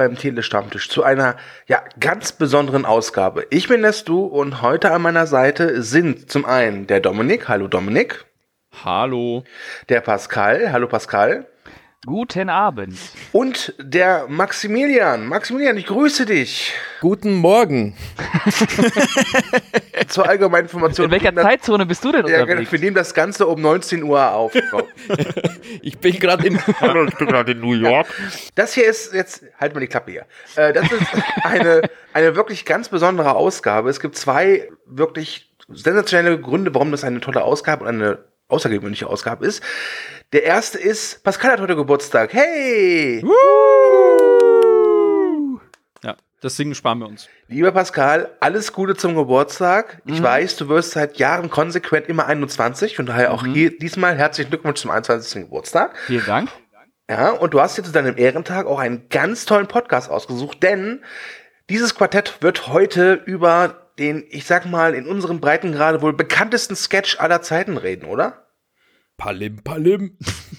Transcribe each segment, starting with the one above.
beim Telestammtisch zu einer ganz besonderen Ausgabe. Ich bin der Stu und heute an meiner Seite sind zum einen der Dominik. Hallo Dominik. Hallo. Der Pascal. Hallo Pascal. Guten Abend. Und der Maximilian. Maximilian, ich grüße dich. Guten Morgen. Zur allgemeinen Information. In welcher Zeitzone bist du denn unterwegs? Wir nehmen das Ganze um 19 Uhr auf. Ich bin gerade in New York. Das hier ist jetzt, halt mal die Klappe hier. Das ist eine wirklich ganz besondere Ausgabe. Es gibt zwei wirklich sensationelle Gründe, warum das eine tolle Ausgabe und eine außergewöhnliche Ausgabe ist. Der erste ist, Pascal hat heute Geburtstag. Hey! Ja, das Singen sparen wir uns. Lieber Pascal, alles Gute zum Geburtstag. Ich weiß, du wirst seit Jahren konsequent immer 21 und daher auch hier diesmal herzlichen Glückwunsch zum 21. Geburtstag. Vielen Dank. Ja, und du hast jetzt zu deinem Ehrentag auch einen ganz tollen Podcast ausgesucht, denn dieses Quartett wird heute über den, ich sag mal, in unserem Breitengrade wohl bekanntesten Sketch aller Zeiten reden, oder? Palim, Palim.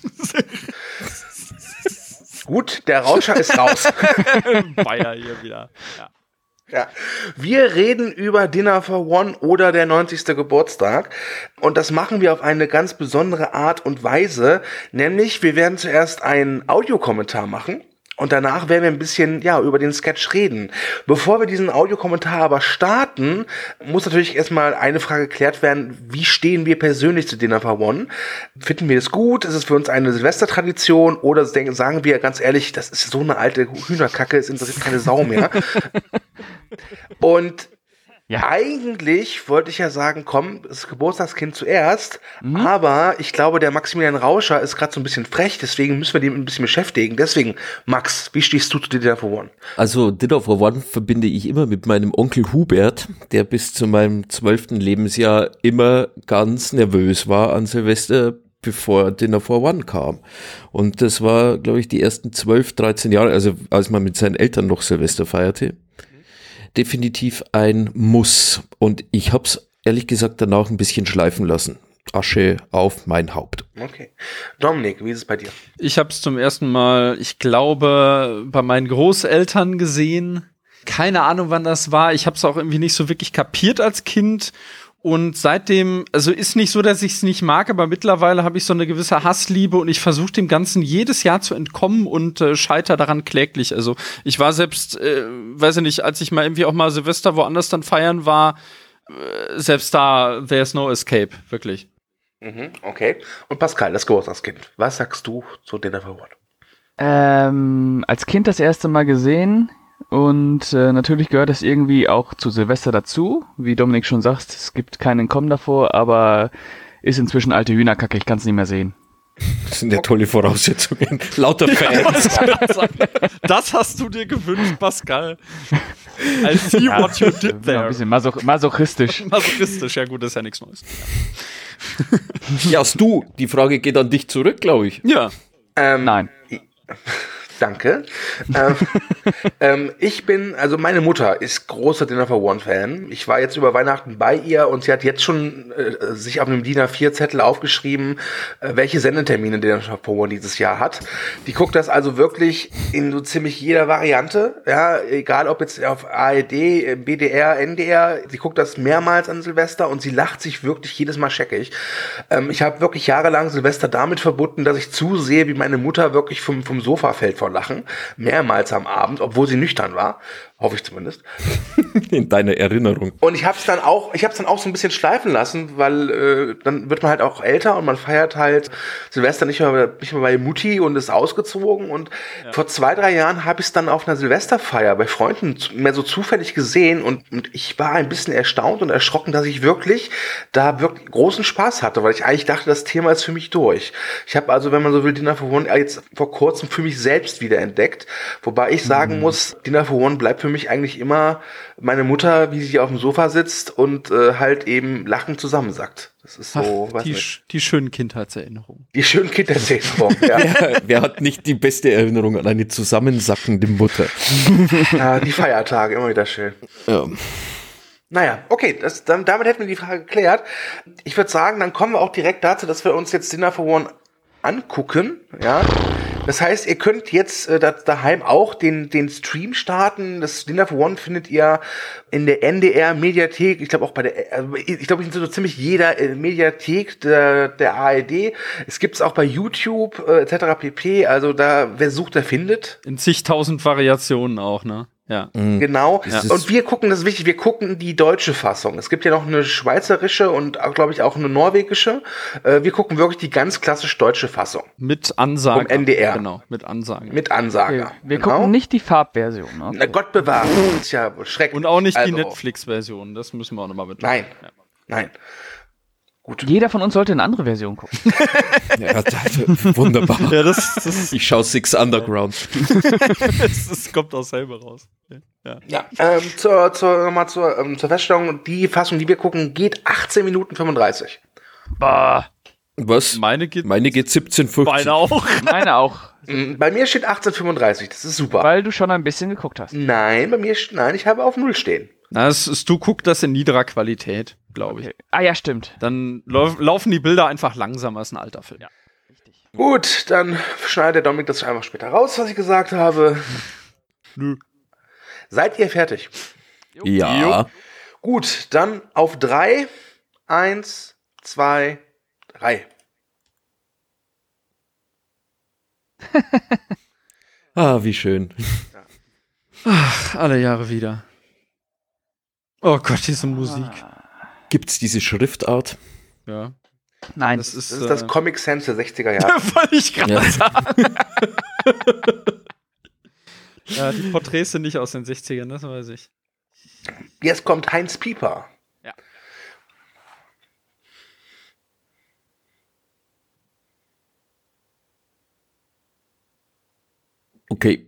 Gut, der Rauscher ist raus. Bayer hier wieder. Ja. Wir reden über Dinner for One oder der 90. Geburtstag und das machen wir auf eine ganz besondere Art und Weise, nämlich wir werden zuerst einen Audiokommentar machen. Und danach werden wir ein bisschen, über den Sketch reden. Bevor wir diesen Audiokommentar aber starten, muss natürlich erstmal eine Frage geklärt werden. Wie stehen wir persönlich zu Dinner for One? Finden wir es gut? Ist es für uns eine Silvestertradition? Oder sagen wir ganz ehrlich, das ist so eine alte Hühnerkacke, es interessiert keine Sau mehr. Und eigentlich wollte ich ja sagen, komm, das Geburtstagskind zuerst, aber ich glaube, der Maximilian Rauscher ist gerade so ein bisschen frech, deswegen müssen wir den ein bisschen beschäftigen. Deswegen, Max, wie stehst du zu Dinner for One? Also Dinner for One verbinde ich immer mit meinem Onkel Hubert, der bis zu meinem 12. Lebensjahr immer ganz nervös war an Silvester, bevor Dinner for One kam. Und das war, glaube ich, die ersten 12, 13 Jahre, also als man mit seinen Eltern noch Silvester feierte. Definitiv ein Muss. Und ich habe es ehrlich gesagt danach ein bisschen schleifen lassen. Asche auf mein Haupt. Okay. Dominik, wie ist es bei dir? Ich habe es zum ersten Mal, ich glaube, bei meinen Großeltern gesehen. Keine Ahnung, wann das war. Ich habe es auch irgendwie nicht so wirklich kapiert als Kind. Und seitdem, also ist nicht so, dass ich es nicht mag, aber mittlerweile habe ich so eine gewisse Hassliebe und ich versuche dem Ganzen jedes Jahr zu entkommen und scheitere daran kläglich. Also ich war selbst, weiß ich nicht, als ich mal irgendwie auch mal Silvester woanders dann feiern war, selbst da, there's no escape, wirklich. Okay. Und Pascal, das Geburtstagskind, was sagst du zu Dinner for One? Als Kind das erste Mal gesehen. Und natürlich gehört das irgendwie auch zu Silvester dazu. Wie Dominik schon sagt, es gibt keinen Entkommen davor, aber ist inzwischen alte Hühnerkacke, ich kann es nicht mehr sehen. Das sind ja tolle Voraussetzungen. Lauter Fans. Das hast du dir gewünscht, Pascal. I see what you did there. Ein bisschen masochistisch. Masochistisch, ja gut, das ist ja nichts Neues. Ja, Stu, die Frage geht an dich zurück, glaube ich. Ja. Nein. Danke. Also meine Mutter ist großer Dinner for One Fan. Ich war jetzt über Weihnachten bei ihr und sie hat jetzt schon sich auf einem DIN A4-Zettel aufgeschrieben, welche Sendetermine Dinner for One dieses Jahr hat. Die guckt das also wirklich in so ziemlich jeder Variante, ja, egal ob jetzt auf ARD, BDR, NDR, sie guckt das mehrmals an Silvester und sie lacht sich wirklich jedes Mal scheckig. Ich habe wirklich jahrelang Silvester damit verbunden, dass ich zusehe, wie meine Mutter wirklich vom Sofa fällt vor Lachen, mehrmals am Abend, obwohl sie nüchtern war, hoffe ich zumindest. In deiner Erinnerung. Und ich habe es dann auch so ein bisschen schleifen lassen, weil dann wird man halt auch älter und man feiert halt Silvester nicht mehr bei Mutti und ist ausgezogen und vor 2, 3 Jahren habe ich es dann auf einer Silvesterfeier bei Freunden mehr so zufällig gesehen und ich war ein bisschen erstaunt und erschrocken, dass ich wirklich großen Spaß hatte, weil ich eigentlich dachte, das Thema ist für mich durch. Ich habe also, wenn man so will, Dinner for One jetzt vor kurzem für mich selbst wieder entdeckt, wobei ich sagen muss, Dinner for One bleibt für mich eigentlich immer meine Mutter, wie sie auf dem Sofa sitzt und halt eben lachend zusammensackt. Das ist so, die schönen Kindheitserinnerungen. Die schönen Kindheitserinnerungen, ja. Wer hat nicht die beste Erinnerung an eine zusammensackende Mutter? Ja, die Feiertage, immer wieder schön. Ja. Naja, okay, damit hätten wir die Frage geklärt. Ich würde sagen, dann kommen wir auch direkt dazu, dass wir uns jetzt Dinner for One angucken, ja. Das heißt, ihr könnt jetzt daheim auch den Stream starten. Das Dinner for One findet ihr in der NDR-Mediathek. Ich glaube auch ich glaube, in so ziemlich jeder Mediathek der ARD. Es gibt's auch bei YouTube etc. pp. Also wer sucht, der findet. In zigtausend Variationen auch, ne? Ja. Genau. Ja. Und wir gucken, das ist wichtig, wir gucken die deutsche Fassung. Es gibt ja noch eine schweizerische und, glaube ich, auch eine norwegische. Wir gucken wirklich die ganz klassisch deutsche Fassung. Mit Ansage. Vom NDR. Genau, mit Ansage. Mit Ansage. Okay. Wir gucken nicht die Farbversion. Okay. Na Gott bewahre. Das ist ja schrecklich. Und auch nicht die Netflix-Version. Das müssen wir auch nochmal betonen. Nein. Gut. Jeder von uns sollte eine andere Version gucken. Ja, wunderbar. Ja, ich schaue Six Underground. das kommt auch selber raus. Ja. Zur Feststellung, die Fassung, die wir gucken, geht 18 Minuten 35. Bah. Was? Meine geht 17,50. Meine auch. Meine auch. Bei mir steht 18,35. Das ist super. Weil du schon ein bisschen geguckt hast. Nein, ich habe auf 0 stehen. Na, du guckst das in niederer Qualität, glaube ich. Okay. Ah ja, stimmt. Dann laufen die Bilder einfach langsamer als ein alter Film. Ja, richtig. Gut, dann schneidet der Dominik das einfach später raus, was ich gesagt habe. Nö. Seid ihr fertig? Ja. Gut, dann auf 3. 1, 2, 3. Wie schön. Ach, alle Jahre wieder. Oh Gott, diese Musik. Gibt's diese Schriftart? Ja. Nein. Das ist das Comic Sans der 60er Jahre. Wollte ich gerade sagen. Ja, die Porträts sind nicht aus den 60ern, das weiß ich. Jetzt kommt Heinz Pieper. Ja. Okay.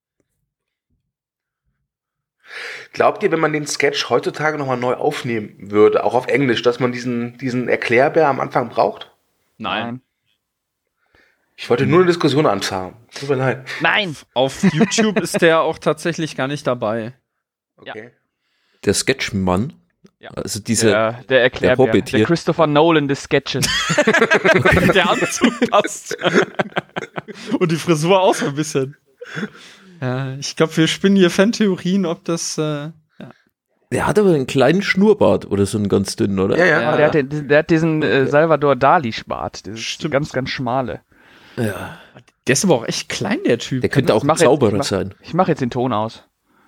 Glaubt ihr, wenn man den Sketch heutzutage nochmal neu aufnehmen würde, auch auf Englisch, dass man diesen Erklärbär am Anfang braucht? Nein. Ich wollte nur eine Diskussion anfangen. Tut mir leid. Nein! Auf YouTube ist der auch tatsächlich gar nicht dabei. Okay. Der Sketchmann? Ja. Also dieser der Erklärbär. der Hobbit hier. Der Christopher Nolan des Sketches. Der Anzug passt. Und die Frisur auch so ein bisschen. Ja, ich glaube, wir spinnen hier Fantheorien, ob das. Der hat aber einen kleinen Schnurrbart oder so einen ganz dünnen, oder? Ja. Der hat diesen Salvador Dali-Bart. Stimmt. Ganz, ganz schmale. Ja. Der ist aber auch echt klein, der Typ. Der könnte auch ein Zauberer sein. Ich mache jetzt den Ton aus.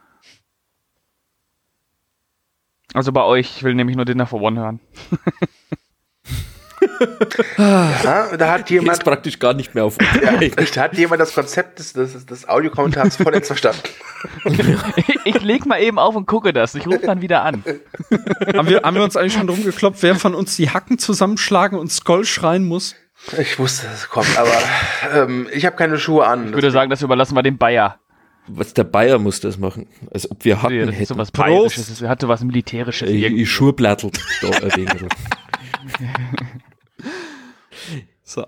Also bei euch, ich will nämlich nur Dinner for One hören. Ja, da hat jemand Ist praktisch gar nicht mehr auf. da hat jemand das Konzept des Audiokommentars vollends verstanden. Ich leg mal eben auf und gucke das. Ich rufe dann wieder an. Haben wir uns eigentlich schon drum geklopft, wer von uns die Hacken zusammenschlagen und Skoll schreien muss? Ich wusste, dass es kommt, aber ich habe keine Schuhe an. Ich würde sagen, das überlassen wir dem Bayer. Was der Bayer muss das machen. Als ob wir Hacken Das ist hätten. sowas Bayerisches. Er hatte was Militärisches. Ich Schurblattelt da ein wenig. So.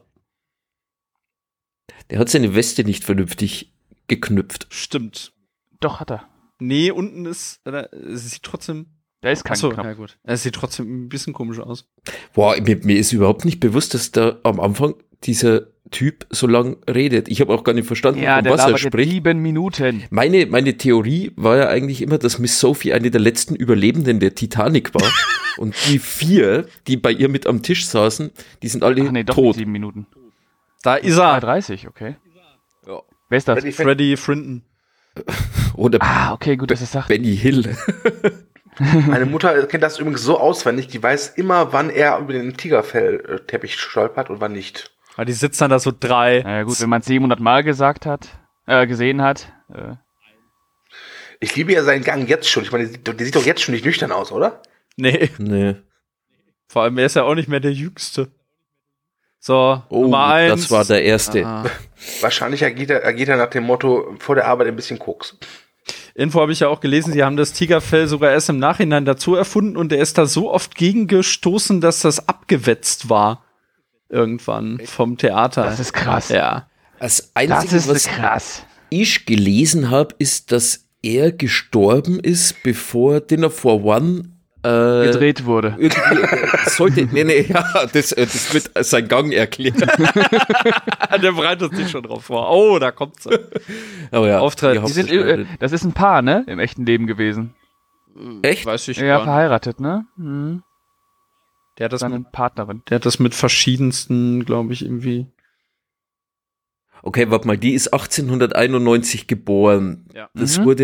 Der hat seine Weste nicht vernünftig geknüpft. Stimmt. Doch, hat er. Nee, unten ist. Es sieht trotzdem. Da ist kein Achso, Knopf. ja gut. Es sieht trotzdem ein bisschen komisch aus. Boah, mir ist überhaupt nicht bewusst, dass da am Anfang dieser Typ so lang redet. Ich habe auch gar nicht verstanden, Ja, der was er labert jetzt spricht. 7 Minuten. Meine Theorie war ja eigentlich immer, dass Miss Sophie eine der letzten Überlebenden der Titanic war. Und die 4, die bei ihr mit am Tisch saßen, die sind alle Ach nee, doch tot. nicht 7 Minuten. Da ist er. 30, okay. Ja. Wer ist das? Freddy Frinton. Oder Okay, gut, dass es sagt. Benny Hill. Meine Mutter kennt das übrigens so auswendig, die weiß immer, wann er über den Tigerfellteppich stolpert und wann nicht. Weil die sitzen dann da so 3. Na gut, wenn man es 700 Mal gesehen hat. Ich liebe ja seinen Gang jetzt schon. Ich meine, der sieht doch jetzt schon nicht nüchtern aus, oder? Nee. Nee. Vor allem, er ist ja auch nicht mehr der Jüngste. So, Oh, Nummer 1. das war der erste. Ah. Wahrscheinlich agiert er nach dem Motto, vor der Arbeit ein bisschen Koks. Info habe ich ja auch gelesen, sie haben das Tigerfell sogar erst im Nachhinein dazu erfunden und er ist da so oft gegengestoßen, dass das abgewetzt war. Irgendwann vom Theater. Das ist krass. Ja. Das Das Einzige, ist was krass. ich gelesen habe, ist, dass er gestorben ist, bevor Dinner for One gedreht wurde. Das wird sein Gang erklären. Der bereitet sich schon drauf vor. Oh, da kommt's. Aber ja, Auftritt. Das ist ein Paar, ne? Im echten Leben gewesen. Echt? Weiß ich Ja, gar nicht. verheiratet, ne? Mhm. Der hat das Seine Partnerin. Der hat das mit verschiedensten, glaube ich, irgendwie. Okay, warte mal, die ist 1891 geboren. Ja. Das wurde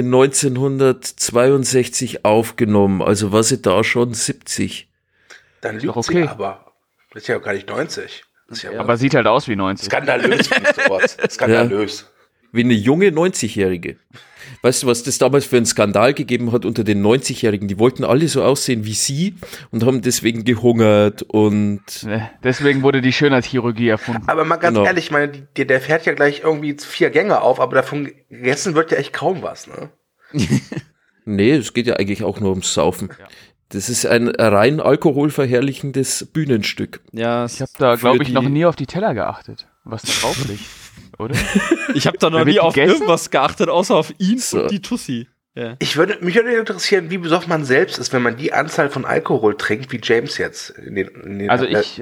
1962 aufgenommen, also war sie da schon 70. Dann lügt doch okay. sie aber. Das ist ja gar nicht 90. Das ist ja Aber sieht halt aus wie 90. skandalös, finde ich sowas. Skandalös. Wie eine junge 90-Jährige. Weißt du, was das damals für einen Skandal gegeben hat unter den 90-Jährigen? Die wollten alle so aussehen wie sie und haben deswegen gehungert und... Deswegen wurde die Schönheitschirurgie erfunden. Aber mal ganz Genau. ehrlich, ich meine, der fährt ja gleich irgendwie 4 Gänge auf, aber davon gegessen wird ja echt kaum was, ne? Nee, es geht ja eigentlich auch nur ums Saufen. Das ist ein rein alkoholverherrlichendes Bühnenstück. Ja, Ich habe da, glaube ich, die- noch nie auf die Teller geachtet, was da drauf liegt. Oder? ich habe da noch Wer nie wird auf gegessen? irgendwas geachtet, außer auf ihn So. und die Tussi. Ja. Mich würde interessieren, wie besoffen man selbst ist, wenn man die Anzahl von Alkohol trinkt, wie James jetzt. In den Also ich,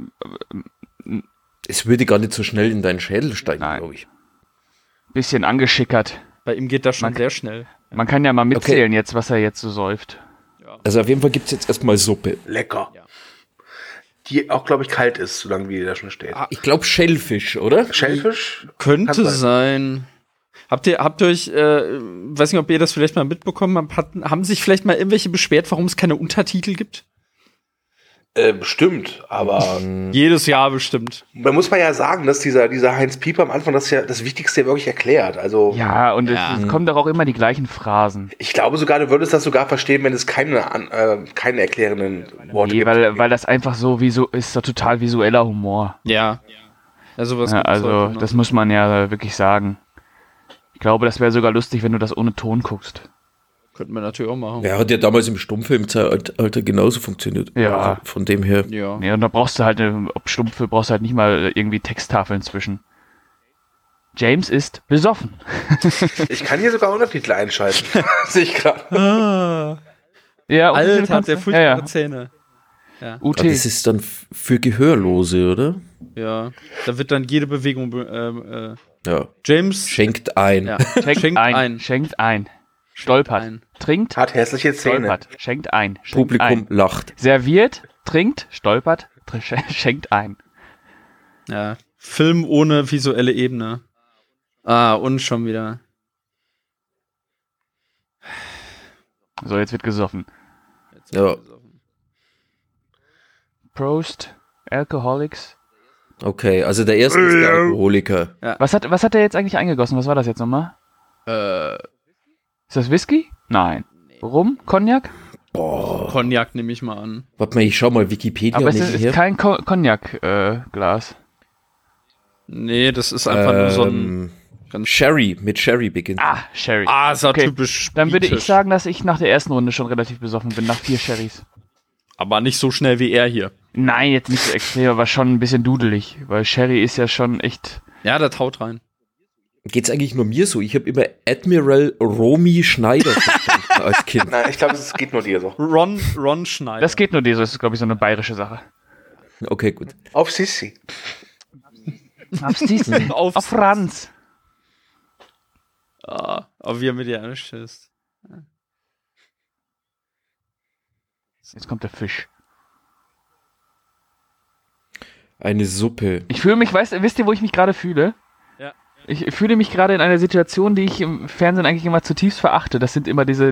Es würde gar nicht so schnell in deinen Schädel steigen, Nein. glaube ich. bisschen angeschickert. Bei ihm geht das schon Man- sehr schnell. Man kann ja mal mitzählen jetzt, was er jetzt so säuft. Also auf jeden Fall gibt's jetzt erstmal Suppe. Lecker. Ja. Die auch, glaube ich, kalt ist, solange wie die da schon steht. Ich glaube Schellfisch, oder? Schellfisch? Könnte Kann sein. Habt ihr euch, weiß nicht, ob ihr das vielleicht mal mitbekommen habt, haben sich vielleicht mal irgendwelche beschwert, warum es keine Untertitel gibt? Bestimmt, aber Jedes Jahr bestimmt. da muss man ja sagen, dass dieser Heinz Pieper am Anfang das ja das Wichtigste wirklich erklärt. Also Ja, und Ja. es kommen doch auch immer die gleichen Phrasen. ich glaube sogar, du würdest das sogar verstehen, wenn es keine erklärenden Worte Nee, gibt. weil das einfach so ist doch total visueller Humor. Ja. Also was Ja, gibt's heute also noch? das muss man ja wirklich sagen. Ich glaube, das wäre sogar lustig, wenn du das ohne Ton guckst. könnten wir natürlich auch machen. Ja, hat ja damals im Stummfilmzeitalter genauso funktioniert. Ja. Also von dem her. Ja. Ja, und da brauchst du halt, ob Stumpfe, brauchst du halt nicht mal irgendwie Texttafeln zwischen. James ist besoffen. Ich kann hier sogar Untertitel einschalten. Sehe ich gerade. Ja, Alt hat der ja, furchtbare ja. Zähne. UT. Aber das ist dann für Gehörlose, oder? Ja. Da wird dann jede Bewegung Ja. James Schenkt ein. ja, Schenkt ein. Schenkt ein. Stolpert. ein. Trinkt. Hat hässliche Zähne. Stolpert. Schenkt ein. Schenkt Publikum ein. lacht. Serviert. Trinkt. Stolpert. Schenkt ein. Ja. Film ohne visuelle Ebene. Ah, und schon wieder. So, jetzt wird gesoffen. Ja. Prost. Alcoholics. Okay, also der erste ist der Alkoholiker. Was hat der jetzt eigentlich eingegossen? Was war das jetzt nochmal? Ist das Whisky? Nein. Rum? Cognac? Cognac nehme ich mal an. Warte mal, ich schau mal Wikipedia Aber es ist nebenher. kein Cognac-Glas. Nee, das ist einfach nur so ein. Sherry, mit Sherry beginnt. Sherry. ist ja Okay, typisch. Dann würde ich britisch. sagen, dass ich nach der ersten Runde schon relativ besoffen bin, nach 4 Sherrys. Aber nicht so schnell wie er hier. Nein, jetzt nicht so extrem, aber schon ein bisschen dudelig, weil Sherry ist ja schon echt... Ja, der haut rein. Geht's eigentlich nur mir so? Ich habe immer Admiral Romy Schneider verstanden als Kind. Nein, ich glaube, es geht nur dir so. Ron Schneider. Das geht nur dir so, das ist, glaube ich, so eine bayerische Sache. Okay, gut. Auf Sissi. Auf Sissi. Auf Auf Franz. Aber wie er mit dir anschießt. Jetzt kommt der Fisch. Eine Suppe. Ich fühle mich, wisst ihr, wo ich mich gerade fühle? Ja. Ich fühle mich gerade in einer Situation, die ich im Fernsehen eigentlich immer zutiefst verachte. Das sind immer diese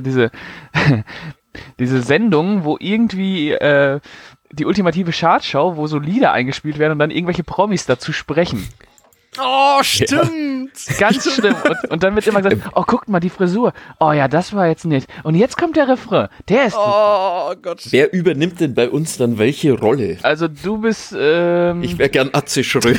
Sendungen, wo irgendwie die ultimative Chartshow, wo so Lieder eingespielt werden und dann irgendwelche Promis dazu sprechen. Oh, stimmt. Ganz schlimm. Und dann wird immer gesagt, oh, guckt mal, die Frisur. Oh ja, das war jetzt nett. Und jetzt kommt der Refrain. Der ist... Oh Gott. Wer übernimmt denn bei uns dann welche Rolle? Also du bist... Ich wäre gern Atze Schröder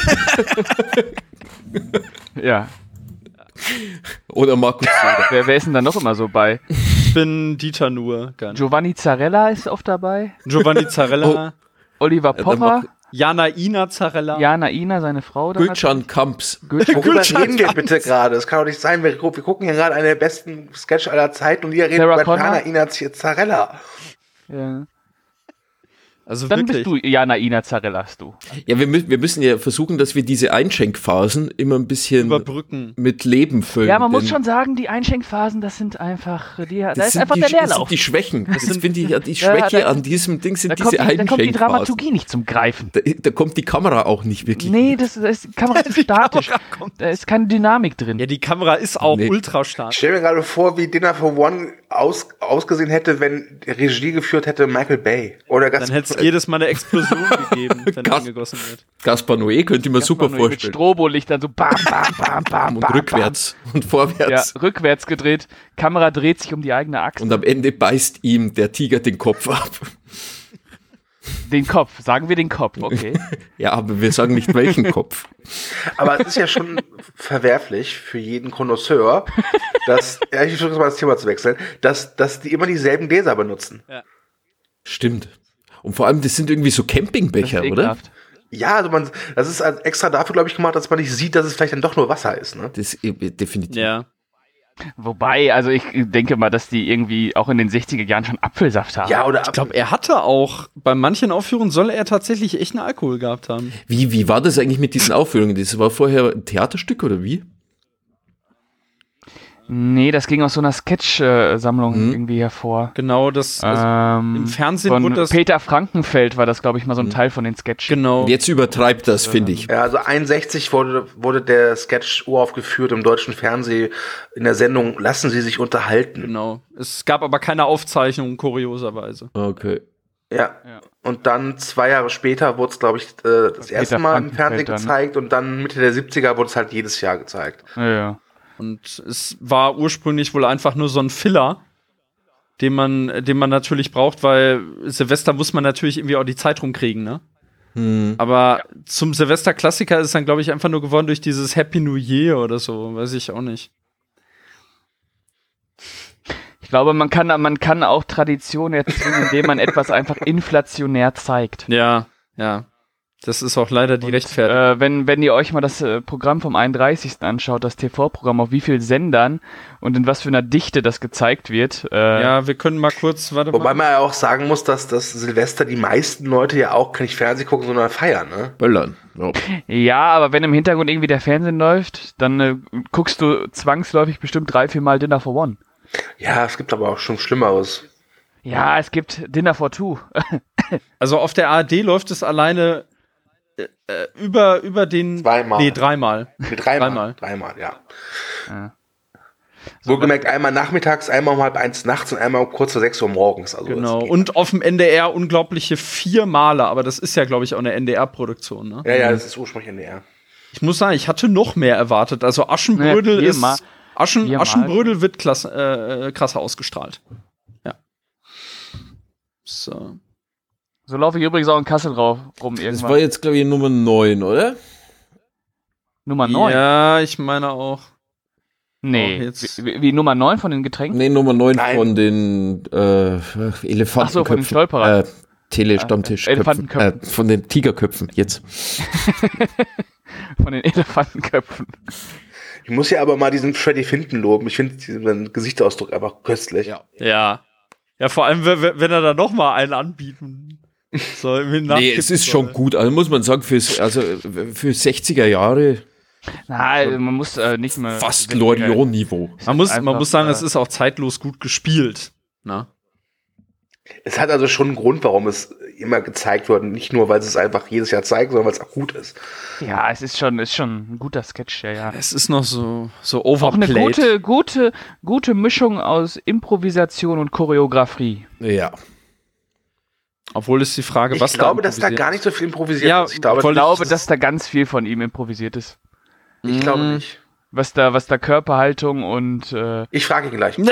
ja. oder Markus Söder. Wer ist denn da noch immer so bei? Ich bin Dieter Nuhr. Giovanni Zarella ist oft dabei. Giovanni Zarella. Oliver dann Pocher. Jana Ina Zarella. Jana Ina, seine Frau. da Gülcan Kamps. Gülcan. Worüber reden wir bitte gerade? Das kann doch nicht sein. Wir gucken hier gerade einen der besten Sketch aller Zeiten und ihr redet Sarah über Connor? Jana Ina Zarella. Ja. Also Dann wirklich. bist du Jana Ina Zarellas, du. Ja, wir müssen ja versuchen, dass wir diese Einschenkphasen immer ein bisschen Überbrücken. mit Leben füllen. Ja, man muss denn schon sagen, die Einschenkphasen, das sind einfach, da das ist sind einfach die, der das Leerlauf. sind die Schwächen. Das finde ich ja die Ja, Schwäche da- an diesem Ding sind Da diese kommt die Einschenkphasen. Dramaturgie nicht zum Greifen. Da kommt die Kamera auch nicht wirklich. Nee, das ist die Kamera zu statisch. Da ist keine Dynamik drin. Ja, die Kamera ist auch Nee. ultra Ich stark. stelle mir gerade vor, wie Dinner for One ausgesehen hätte, wenn Regie geführt hätte Michael Bay. Oder Dann hätte es jedes Mal eine Explosion gegeben, wenn Gas- angegossen wird. Gaspar Noé könnte ich mir super Mit vorstellen. Strobolichtern so bam, bam, bam, bam, Und bam, rückwärts und Bam. vorwärts. Ja, rückwärts gedreht. Kamera dreht sich um die eigene Achse. Und am Ende beißt ihm der Tiger den Kopf ab. Den Kopf, sagen wir den Kopf, okay. Ja, aber wir sagen nicht welchen Kopf. Aber es ist ja schon verwerflich für jeden Connoisseur, dass, ja, ich versuche mal das Thema zu wechseln, dass die immer dieselben Gläser benutzen. Stimmt. Und vor allem, das sind irgendwie so Das ist Campingbecher, oder? Ja, ekelhaft. also das ist also extra dafür, glaube ich, gemacht, dass man nicht sieht, dass es vielleicht dann doch nur Wasser ist, ne? Das definitiv. Ja. Wobei, also ich denke mal, dass die irgendwie auch in den 60er Jahren schon Apfelsaft haben. Ja, oder Ich glaube, er hatte auch, bei manchen Aufführungen soll er tatsächlich echt einen Alkohol gehabt haben. Wie war das eigentlich mit diesen Aufführungen? Das war vorher ein Theaterstück oder wie? Nee, das ging aus so einer Sketch-Sammlung irgendwie hervor. Genau, das im Fernsehen von wurde das. Peter Frankenfeld war das, glaube ich, mal so ein Teil von den Sketchen. Genau. Und jetzt übertreibt das, finde ich. Ja, also 61 wurde der Sketch uraufgeführt im deutschen Fernsehen in der Sendung Lassen Sie sich unterhalten. Genau. Es gab aber keine Aufzeichnung, kurioserweise. Okay. Ja. Und dann 2 Jahre später wurde es, glaube ich, das erste Mal im Fernsehen dann. gezeigt und dann Mitte der 70er wurde es halt jedes Jahr gezeigt. Ja. Und es war ursprünglich wohl einfach nur so ein Filler, den man natürlich braucht, weil Silvester muss man natürlich irgendwie auch die Zeit rumkriegen, ne? Aber zum Silvester-Klassiker ist es dann, glaube ich, einfach nur geworden durch dieses Happy New Year oder so, weiß ich auch nicht. Ich glaube, man kann auch Tradition erzwingen, indem man etwas einfach inflationär zeigt. Ja. Das ist auch leider die Rechtfertigung. Wenn ihr euch mal das Programm vom 31. anschaut, das TV-Programm, auf wie vielen Sendern und in was für einer Dichte das gezeigt wird. Ja, wir können mal kurz, Wobei man ja auch sagen muss, dass das Silvester die meisten Leute ja auch nicht Fernsehen gucken, sondern feiern, ne? Böllern. Ja. Ja, aber wenn im Hintergrund irgendwie der Fernsehen läuft, dann guckst du zwangsläufig bestimmt 3-4 Mal Dinner for One. Ja, es gibt aber auch schon Schlimmeres. Ja, es gibt Dinner for Two. Also auf der ARD läuft es alleine über den. Zweimal. Nee, dreimal. Dreimal, ja. Wohlgemerkt einmal nachmittags, einmal um 12:30 nachts und einmal um kurz vor 6 Uhr morgens. Also Genau. das geht. Und auf dem NDR unglaubliche 4 Male, aber das ist ja, glaube ich, auch eine NDR-Produktion, ne? Ja, das ist ursprünglich NDR. Ich muss sagen, ich hatte noch mehr erwartet. Also Aschenbrödel Ja, ist. viermal. Aschenbrödel wird krasser ausgestrahlt. Ja. So. So laufe ich übrigens auch in Kassel rum Das irgendwann. war jetzt, glaube ich, Nummer 9, oder? Nummer 9? Ja, ich meine auch. Nee, Oh, jetzt- wie Nummer 9 von den Getränken? Nee, Nummer 9 Nein. von den Elefantenköpfen. Ach so, von den Stolperern. Telestammtischköpfen. Elefantenköpfen. Von den Tigerköpfen, jetzt. Von den Elefantenköpfen. Ich muss ja aber mal diesen Freddy Finton loben. Ich finde diesen Gesichtsausdruck einfach köstlich. Ja. Ja, vor allem, wenn er da noch mal einen anbieten soll. Nee, es ist schon gut. Also muss man sagen, für 60er Jahre Nein, man muss nicht mehr. fast Loriot-Niveau. Man muss einfach, sagen, es ist auch zeitlos gut gespielt. Na? Es hat also schon einen Grund, warum es immer gezeigt wird. Nicht nur, weil es einfach jedes Jahr zeigt, sondern weil es auch gut ist. Ja, es ist schon ein guter Sketch, ja. Es ist noch so Auch eine overplayed. gute Mischung aus Improvisation und Choreografie. Ja. Obwohl ist die Frage, was Ich glaube, dass da improvisiert gar nicht so viel improvisiert Ja, ist. Ich glaube, Ich glaube, dass da ganz viel von ihm improvisiert ist. ich glaube nicht. Was da Körperhaltung und Ich frage ihn gleich.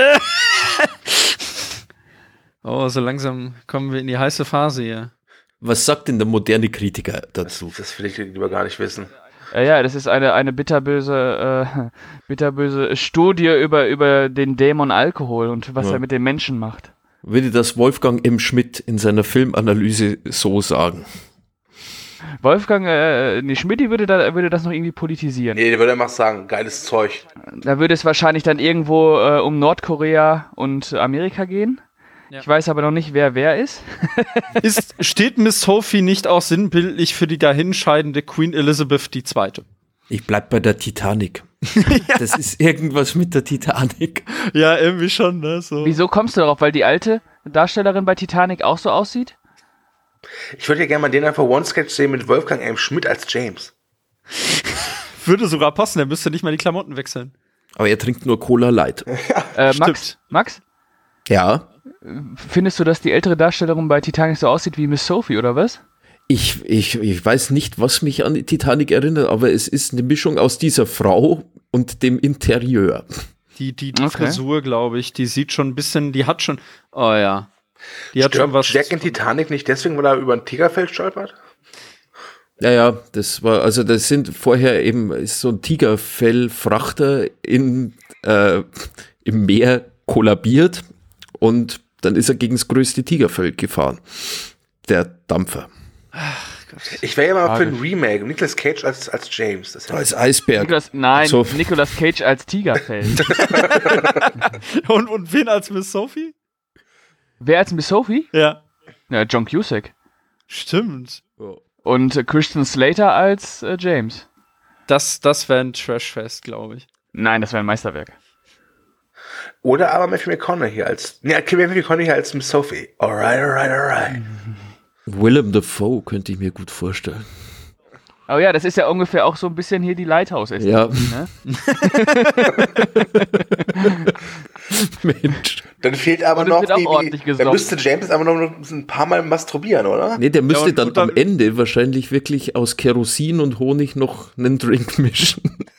Oh, so langsam kommen wir in die heiße Phase hier. Was sagt denn der moderne Kritiker dazu? Das will ich lieber gar nicht wissen. ja, das ist eine bitterböse Studie über den Dämon Alkohol und was Ja. er mit den Menschen macht. Würde das Wolfgang M. Schmidt in seiner Filmanalyse so sagen? Wolfgang Schmidti würde das noch irgendwie politisieren. Nee, der würde einfach sagen, geiles Zeug. Da würde es wahrscheinlich dann irgendwo um Nordkorea und Amerika gehen. Ja. Ich weiß aber noch nicht, wer ist. Steht Miss Sophie nicht auch sinnbildlich für die dahinscheidende Queen Elizabeth II.? Ich bleib bei der Titanic. Das ist irgendwas mit der Titanic. Ja, irgendwie schon, ne? So. Wieso kommst du darauf? Weil die alte Darstellerin bei Titanic auch so aussieht? Ich würde ja gerne mal den einfach One-Sketch sehen mit Wolfgang M. Schmidt als James. Würde sogar passen, der müsste nicht mal die Klamotten wechseln. Aber er trinkt nur Cola Light. Max? Ja. Findest du, dass die ältere Darstellerin bei Titanic so aussieht wie Miss Sophie, oder was? Ich weiß nicht, was mich an die Titanic erinnert, aber es ist eine Mischung aus dieser Frau und dem Interieur. Die Frisur, glaube ich, die sieht schon ein bisschen, die hat schon, oh ja. Die hat schon was. Jack in Titanic nicht deswegen, weil er über ein Tigerfell stolpert? Ja, das sind vorher eben ist so ein Tigerfell-Frachter im Meer kollabiert und dann ist er gegen das größte Tigerfell gefahren. Der Dampfer. Ach Gott. Ich wäre ja mal für ein Remake. Nicolas Cage als James. Das als Eisberg. Nicolas Cage als Tigerfell. und wen als Miss Sophie? Wer als Miss Sophie? Ja. Ja, John Cusack. Stimmt. Und Christian Slater als James. Das wäre ein Trashfest, glaube ich. Nein, das wäre ein Meisterwerk. Oder aber Matthew McConaughey als Miss Sophie. Alright. Willem Dafoe könnte ich mir gut vorstellen. Oh ja, das ist ja ungefähr auch so ein bisschen hier die Lighthouse-Ästhetik. Ja. Ne? Mensch. Dann fehlt aber noch da müsste James aber noch ein paar Mal masturbieren, oder? Nee, der müsste dann am Ende wahrscheinlich wirklich aus Kerosin und Honig noch einen Drink mischen.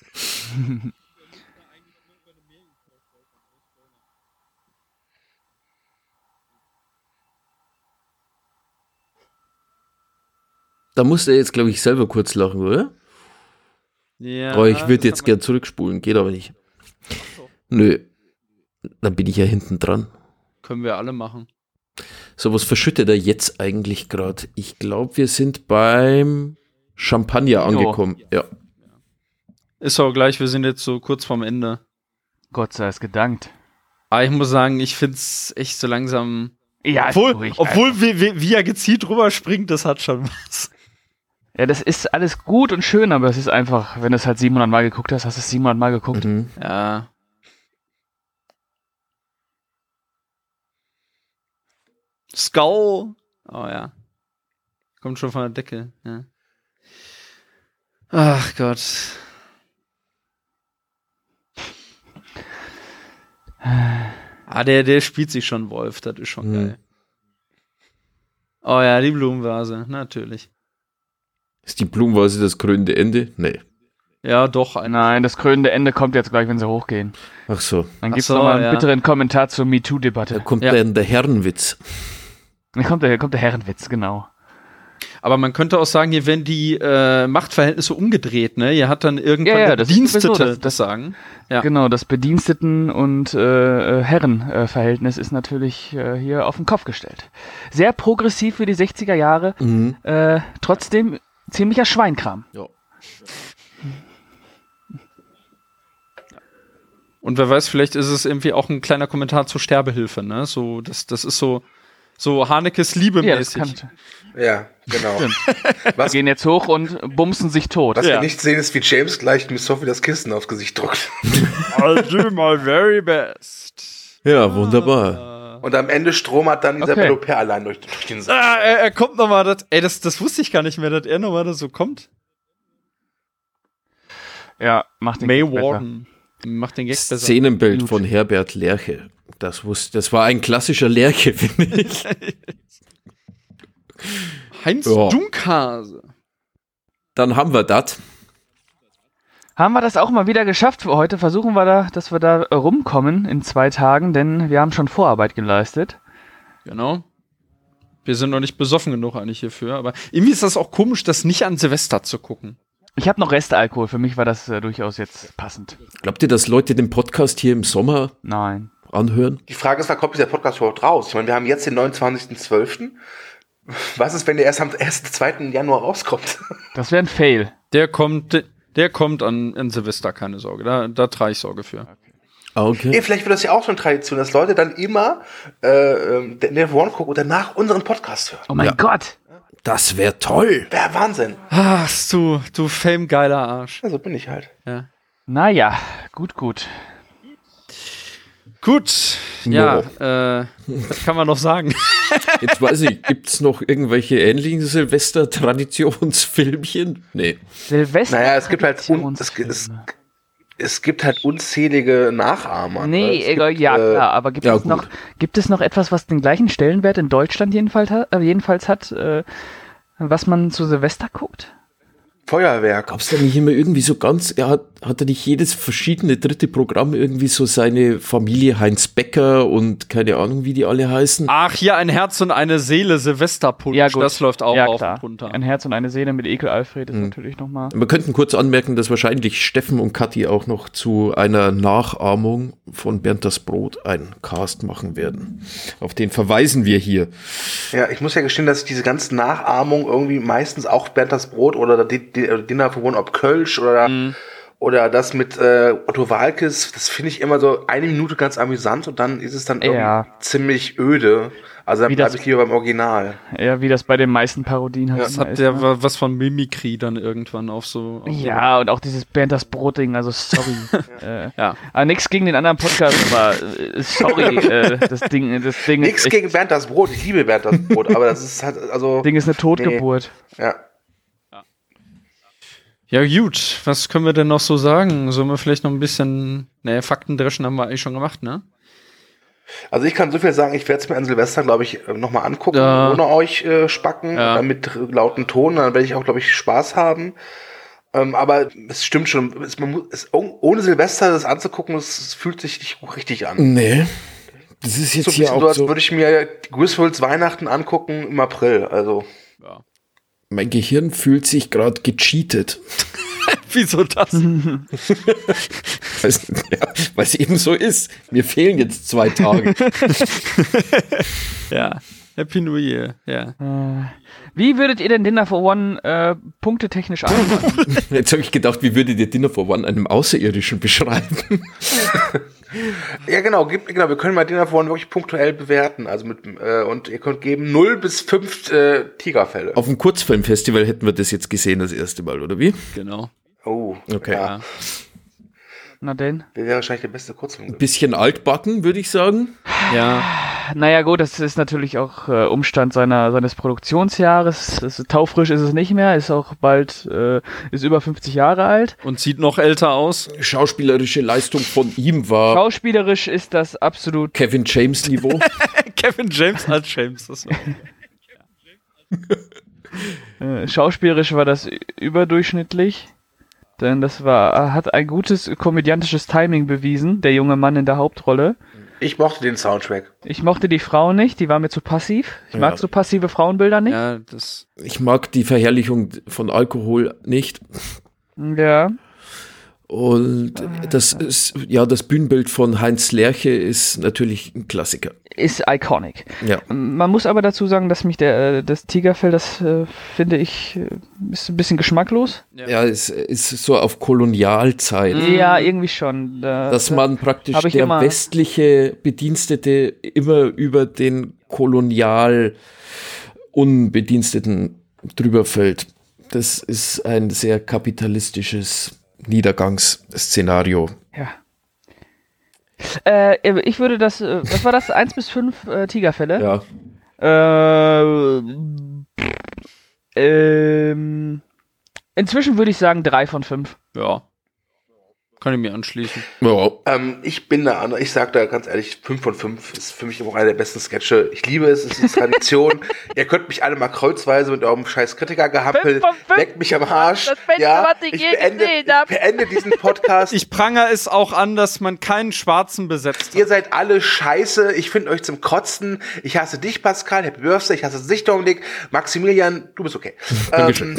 Da musst du jetzt, glaube ich, selber kurz lachen, oder? Ja. Aber ich würde jetzt gern zurückspulen, geht aber nicht. Nö. Dann bin ich ja hinten dran. Können wir alle machen. So, was verschüttet er jetzt eigentlich gerade? Ich glaube, wir sind beim Champagner angekommen. Ja. Ist auch gleich, wir sind jetzt so kurz vorm Ende. Gott sei es gedankt. Aber ich muss sagen, ich finde es echt so langsam. Ja, obwohl wie er gezielt drüber springt, das hat schon was. Ja, das ist alles gut und schön, aber es ist einfach, wenn du es halt 700 Mal geguckt hast, hast du es 700 Mal geguckt. Mhm. Ja. Skull. Oh ja. Kommt schon von der Decke. Ja. Ach Gott. Der spielt sich schon Wolf, das ist schon geil. Oh ja, die Blumenvase, natürlich. Ist die Blumenvase das krönende Ende? Nee. Ja, doch. Nein, das krönende Ende kommt jetzt gleich, wenn sie hochgehen. Ach so. Dann gibt es nochmal einen bitteren Kommentar zur MeToo-Debatte. Da kommt dann der Herrenwitz. Dann kommt der Herrenwitz, genau. Aber man könnte auch sagen, hier werden die Machtverhältnisse umgedreht, ne? Hier hat dann irgendwann der Bedienstete das Sagen. Ja. Genau, das Bediensteten- und Herrenverhältnis ist natürlich hier auf den Kopf gestellt. Sehr progressiv für die 60er Jahre, trotzdem ziemlicher Schweinkram. Ja. Und wer weiß, vielleicht ist es irgendwie auch ein kleiner Kommentar zur Sterbehilfe, ne? So, das ist so Hanekes Liebe mäßig. Ja, genau. Wir gehen jetzt hoch und bumsen sich tot. Was wir nicht sehen, ist, wie James gleich Miss Sophie das Kissen aufs Gesicht drückt. I'll do my very best. Ja, wunderbar. Und am Ende stromert dann Isabelle Huppert allein durch den Saal. Er kommt nochmal, das wusste ich gar nicht mehr, dass er nochmal da so kommt. Ja, macht den May Gag Warden. Macht den Gag besser. Szenenbild von Herbert Lerche. Das war ein klassischer Lerche, finde ich. Heinz Dunkhase. Dann haben wir das. Haben wir das auch mal wieder geschafft für heute? Versuchen wir dass wir da rumkommen in 2 Tagen, denn wir haben schon Vorarbeit geleistet. Genau. Wir sind noch nicht besoffen genug eigentlich hierfür, aber irgendwie ist das auch komisch, das nicht an Silvester zu gucken. Ich habe noch Restalkohol, für mich war das durchaus jetzt passend. Glaubt ihr, dass Leute den Podcast hier im Sommer anhören? Die Frage ist, wann kommt dieser Podcast überhaupt raus? Ich meine, wir haben jetzt den 29.12. Was ist, wenn der erst am 2. Januar rauskommt? Das wäre ein Fail. Der kommt an Silvester, keine Sorge. Da trage ich Sorge für. Okay. Okay. Vielleicht wird das ja auch so eine Tradition, dass Leute dann immer Dinner for One gucken und danach unseren Podcast hören. Oh mein Gott. Das wäre toll. Wäre Wahnsinn. Ach, du Fame-geiler Arsch. Ja, so bin ich halt. Ja. Naja, gut. Gut, ja, was kann man noch sagen? Jetzt weiß ich, gibt's noch irgendwelche ähnlichen Silvester-Traditionsfilmchen? Nee. Silvester. Naja, es gibt halt unzählige Nachahmer. Nee, Es gibt, klar, aber gibt es noch etwas, was den gleichen Stellenwert in Deutschland jedenfalls hat, was man zu Silvester guckt? Feuerwerk. Gab's da nicht immer irgendwie so ganz, hat er nicht jedes verschiedene dritte Programm irgendwie so seine Familie Heinz Becker und keine Ahnung, wie die alle heißen? Ach, hier ein Herz und eine Seele, Silvesterpunsch, Ja, gut. das läuft auch Ja, auf klar. und runter. Ein Herz und eine Seele mit Ekel Alfred ist natürlich nochmal. Wir könnten kurz anmerken, dass wahrscheinlich Steffen und Kathi auch noch zu einer Nachahmung von Bernd das Brot einen Cast machen werden. Auf den verweisen wir hier. Ja, ich muss ja gestehen, dass ich diese ganzen Nachahmungen irgendwie meistens auch Bernd das Brot oder Dinner for One ob Kölsch oder das mit Otto Waalkes, das finde ich immer so eine Minute ganz amüsant und dann ist es dann irgendwie ziemlich öde. Also dann bleibe ich lieber beim Original. Ja, wie das bei den meisten Parodien halt Das immer hat ist, ja ne? was von Mimikry dann irgendwann auf so. Ja, und auch dieses Bernd das Brot-Ding, also sorry. Ja. Aber nichts gegen den anderen Podcast, aber sorry, das Ding Nichts gegen Bernd das Brot, ich liebe Bernd das Brot, aber das ist halt, also... Ding ist eine Totgeburt. Ja. Ja, gut. Was können wir denn noch so sagen? Sollen wir vielleicht noch ein bisschen. Faktendreschen haben wir eigentlich schon gemacht, ne? Also ich kann so viel sagen, ich werde es mir an Silvester, glaube ich, nochmal angucken, ohne euch spacken, mit lauten Ton, dann werde ich auch, glaube ich, Spaß haben. Aber es stimmt schon, ohne Silvester das anzugucken, es fühlt sich nicht richtig an. Nee. Das ist jetzt So ein hier bisschen auch so, als so. würde ich mir Griswolds Weihnachten angucken im April, also... Mein Gehirn fühlt sich gerade gecheatet. Wieso das? Weil es eben so ist. Mir fehlen jetzt 2 Tage. Ja. Happy New Year, ja. Wie würdet ihr denn Dinner for One punktetechnisch einordnen? Jetzt habe ich gedacht, wie würdet ihr Dinner for One einem Außerirdischen beschreiben? Ja, genau, wir können mal Dinner for One wirklich punktuell bewerten, also und ihr könnt geben 0 bis 5 Tigerfälle. Auf dem Kurzfilmfestival hätten wir das jetzt gesehen das erste Mal, oder wie? Genau. Oh, Okay. ja. Na denn? Wäre wahrscheinlich der beste Kurzfilm. Ein bisschen altbacken, würde ich sagen. Ja. Naja gut, das ist natürlich auch Umstand seines Produktionsjahres. Taufrisch ist es nicht mehr, ist auch bald, ist über 50 Jahre alt. Und sieht noch älter aus. Schauspielerische Leistung von ihm war Schauspielerisch ist das absolut... Kevin James Niveau. Kevin James als James. Das schauspielerisch war das überdurchschnittlich. Denn hat ein gutes komödiantisches Timing bewiesen, der junge Mann in der Hauptrolle. Ich mochte den Soundtrack. Ich mochte die Frau nicht, die war mir zu passiv. Ich mag so passive Frauenbilder nicht. ja, Ich mag die Verherrlichung von Alkohol nicht. Ja. Und das Bühnenbild von Heinz Lerche ist natürlich ein Klassiker. Ist iconic. Ja. Man muss aber dazu sagen, dass mich das Tigerfell, das finde ich, ist ein bisschen geschmacklos. Ja, es ist so auf Kolonialzeit. Ja, irgendwie schon. Dass man praktisch hab ich der immer- westliche Bedienstete immer über den kolonial Unbediensteten drüber fällt. Das ist ein sehr kapitalistisches Niedergangsszenario. Ja. Ich würde das, was war das? 1 bis 5 Tigerfälle? Ja. Inzwischen würde ich sagen 3 von 5. ja. Kann ich mir anschließen. Ja. Ich bin da andere. Ich sag da ganz ehrlich, 5 von 5 ist für mich auch einer der besten Sketche. Ich liebe es, es ist Tradition. Ihr könnt mich alle mal kreuzweise mit eurem scheiß Kritiker-Gehampel. 5 von 5. Leckt mich am Arsch. Das Beste, was ich je gesehen hab. beende diesen Podcast. Ich prangere es auch an, dass man keinen Schwarzen besetzt hat. Ihr seid alle scheiße. Ich finde euch zum Kotzen. Ich hasse dich, Pascal. Happy Birthday. Ich hasse dich, Dominik. Maximilian, du bist okay. Dankeschön.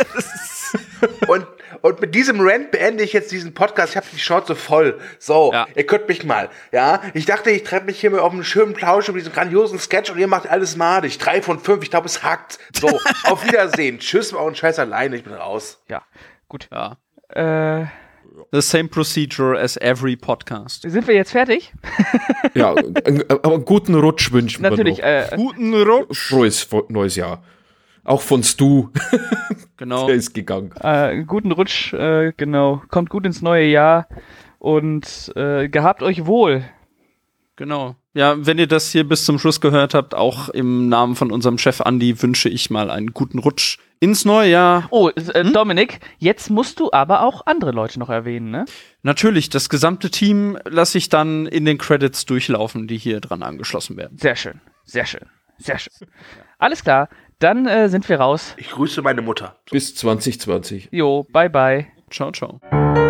Und mit diesem Rant beende ich jetzt diesen Podcast. Ich habe die Schnauze voll. So, Ja. Ihr könnt mich mal. Ja, ich dachte, ich treffe mich hier mal auf einen schönen Plausch über diesen grandiosen Sketch und ihr macht alles madig. 3 von 5. Ich glaube, es hackt. So, auf Wiedersehen. Tschüss, war ein Scheiß alleine. Ich bin raus. Ja, gut. Ja. The same procedure as every podcast. Sind wir jetzt fertig? Ja, aber einen guten Rutsch wünschen Natürlich, wir noch. Guten Rutsch. Frohes neues Jahr. Auch von Stu. Genau. Der ist gegangen. Guten Rutsch, genau. Kommt gut ins neue Jahr und gehabt euch wohl. Genau. Ja, wenn ihr das hier bis zum Schluss gehört habt, auch im Namen von unserem Chef Andi wünsche ich mal einen guten Rutsch ins neue Jahr. Oh, Dominik, jetzt musst du aber auch andere Leute noch erwähnen, ne? Natürlich, das gesamte Team lasse ich dann in den Credits durchlaufen, die hier dran angeschlossen werden. Sehr schön, sehr schön, sehr schön. Alles klar, dann sind wir raus. Ich grüße meine Mutter. Bis 2020. Jo, bye bye. Ciao, ciao.